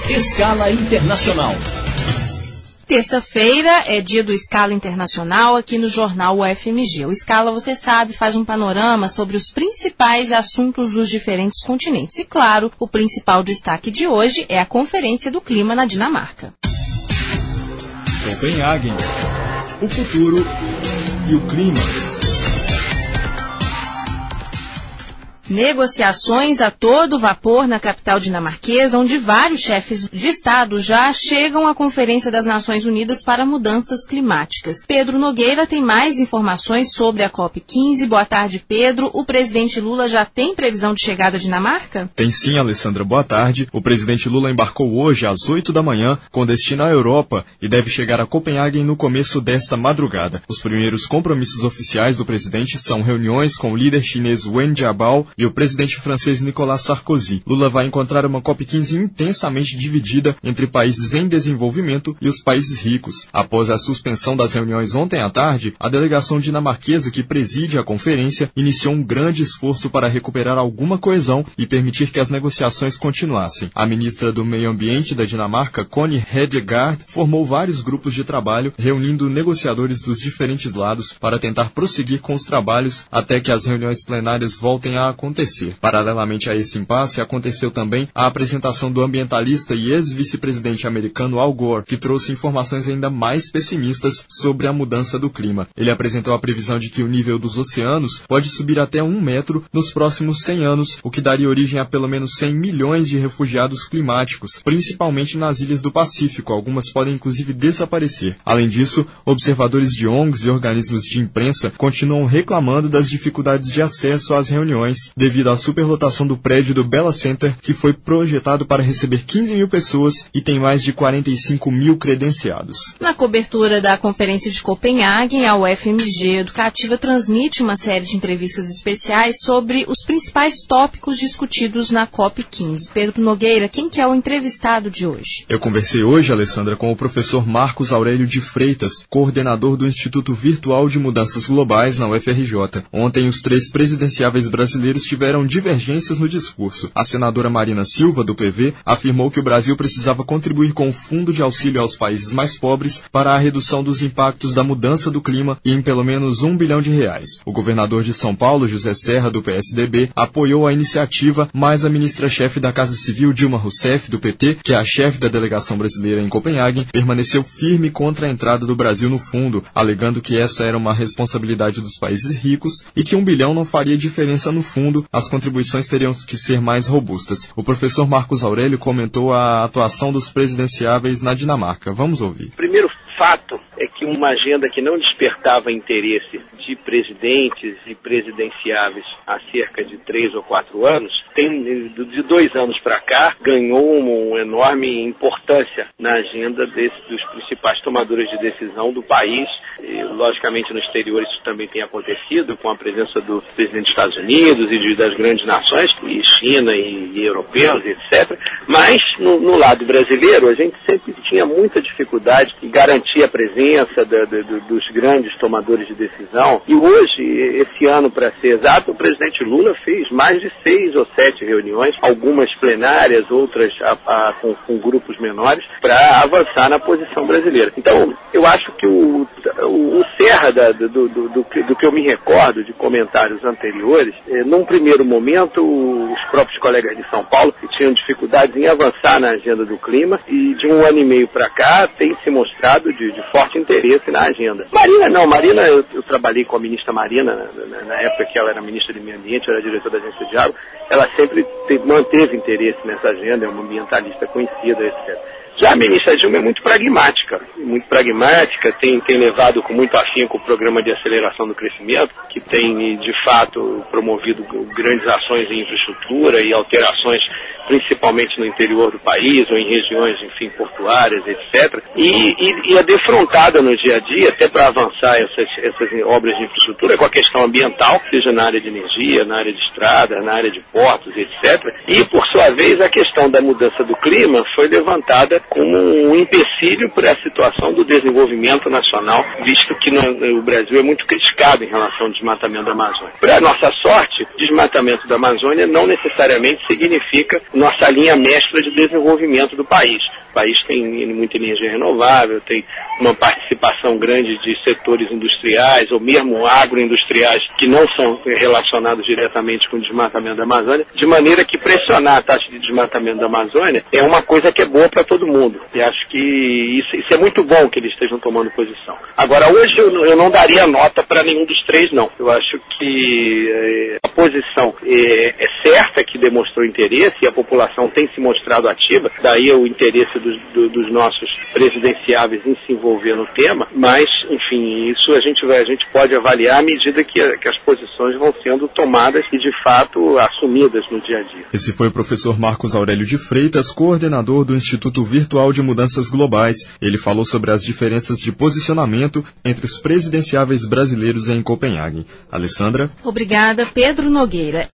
Escala Internacional. Terça-feira é dia do Escala Internacional aqui no jornal UFMG. O Escala, você sabe, faz um panorama sobre os principais assuntos dos diferentes continentes. E, claro, o principal destaque de hoje é a Conferência do Clima na Dinamarca. Copenhague, o futuro e o clima. Negociações a todo vapor na capital dinamarquesa, onde vários chefes de Estado já chegam à Conferência das Nações Unidas para Mudanças Climáticas. Pedro Nogueira tem mais informações sobre a COP15. Boa tarde, Pedro. O presidente Lula já tem previsão de chegada à Dinamarca? Tem sim, Alessandra. Boa tarde. O presidente Lula embarcou hoje às 8 da manhã com destino à Europa e deve chegar a Copenhague no começo desta madrugada. Os primeiros compromissos oficiais do presidente são reuniões com o líder chinês Wen Jiabao e o presidente francês Nicolas Sarkozy. Lula vai encontrar uma COP15 intensamente dividida entre países em desenvolvimento e os países ricos. Após a suspensão das reuniões ontem à tarde, a delegação dinamarquesa que preside a conferência iniciou um grande esforço para recuperar alguma coesão e permitir que as negociações continuassem. A ministra do Meio Ambiente da Dinamarca, Connie Hedegaard, formou vários grupos de trabalho, reunindo negociadores dos diferentes lados para tentar prosseguir com os trabalhos até que as reuniões plenárias voltem a acontecer. Paralelamente a esse impasse, aconteceu também a apresentação do ambientalista e ex-vice-presidente americano Al Gore, que trouxe informações ainda mais pessimistas sobre a mudança do clima. Ele apresentou a previsão de que o nível dos oceanos pode subir até 1 metro nos próximos 100 anos, o que daria origem a pelo menos 100 milhões de refugiados climáticos, principalmente nas ilhas do Pacífico. Algumas podem inclusive desaparecer. Além disso, observadores de ONGs e organismos de imprensa continuam reclamando das dificuldades de acesso às reuniões, devido à superlotação do prédio do Bella Center, que foi projetado para receber 15 mil pessoas e tem mais de 45 mil credenciados. Na cobertura da Conferência de Copenhague, a UFMG Educativa transmite uma série de entrevistas especiais sobre os principais tópicos discutidos na COP15. Pedro Nogueira, quem que é o entrevistado de hoje? Eu conversei hoje, Alessandra, com o professor Marcos Aurélio de Freitas, coordenador do Instituto Virtual de Mudanças Globais na UFRJ. Ontem, os 3 presidenciáveis brasileiros tiveram divergências no discurso. A senadora Marina Silva, do PV, afirmou que o Brasil precisava contribuir com o Fundo de Auxílio aos Países Mais Pobres para a redução dos impactos da mudança do clima em pelo menos R$1 bilhão. O governador de São Paulo, José Serra, do PSDB, apoiou a iniciativa, mas a ministra-chefe da Casa Civil, Dilma Rousseff, do PT, que é a chefe da delegação brasileira em Copenhague, permaneceu firme contra a entrada do Brasil no fundo, alegando que essa era uma responsabilidade dos países ricos e que R$1 bilhão não faria diferença no fundo. As contribuições teriam que ser mais robustas. O professor Marcos Aurélio comentou a atuação dos presidenciáveis na Dinamarca. Vamos ouvir. Primeiro fato é que uma agenda que não despertava interesse de presidentes e presidenciáveis há cerca de 3 ou 4 anos, de 2 anos para cá, ganhou uma enorme importância na agenda dos principais tomadores de decisão do país. E, logicamente, no exterior isso também tem acontecido, com a presença do presidente dos Estados Unidos e das grandes nações, e China e europeus, etc. Mas, no lado brasileiro, a gente sempre tinha muita dificuldade em garantir a presença dos grandes tomadores de decisão. E hoje, esse ano, para ser exato, o presidente Lula fez mais de 6 ou 7 reuniões, algumas plenárias, outras com grupos menores, para avançar na posição brasileira. Então, eu acho que o Serra, do que eu me recordo de comentários anteriores, num primeiro momento, os próprios colegas de São Paulo que tinham dificuldades em avançar na agenda do clima, e de 1 ano e meio para cá tem se mostrado de forte interesse na agenda. Marina, eu trabalhei com a ministra Marina, na época que ela era ministra do Meio Ambiente, eu era diretor da Agência de Água, ela sempre manteve interesse nessa agenda, é uma ambientalista conhecida, etc. Já a ministra Dilma é muito pragmática, tem levado com muito afinco o programa de aceleração do crescimento, que tem, de fato, promovido grandes ações em infraestrutura e alterações principalmente no interior do país ou em regiões, enfim, portuárias, etc. E é defrontada no dia a dia, até para avançar essas obras de infraestrutura, com a questão ambiental, seja na área de energia, na área de estrada, na área de portos, etc. E, por sua vez, a questão da mudança do clima foi levantada como um empecilho para a situação do desenvolvimento nacional, visto que o Brasil é muito criticado em relação ao desmatamento da Amazônia. Para nossa sorte, desmatamento da Amazônia não necessariamente significa nossa linha mestra de desenvolvimento do país. O país tem muita energia renovável, tem uma participação grande de setores industriais ou mesmo agroindustriais que não são relacionados diretamente com o desmatamento da Amazônia, de maneira que pressionar a taxa de desmatamento da Amazônia é uma coisa que é boa para todo mundo. E acho que isso é muito bom que eles estejam tomando posição. Agora, hoje eu não daria nota para nenhum dos três, não. Eu acho que a posição é certa, que demonstrou interesse, e a população tem se mostrado ativa, daí o interesse dos nossos presidenciáveis em se envolver no tema, mas, enfim, isso a gente pode avaliar à medida que as posições vão sendo tomadas e, de fato, assumidas no dia a dia. Esse foi o professor Marcos Aurélio de Freitas, coordenador do Instituto Virtual de Mudanças Globais. Ele falou sobre as diferenças de posicionamento entre os presidenciáveis brasileiros em Copenhague. Alessandra? Obrigada, Pedro Nogueira.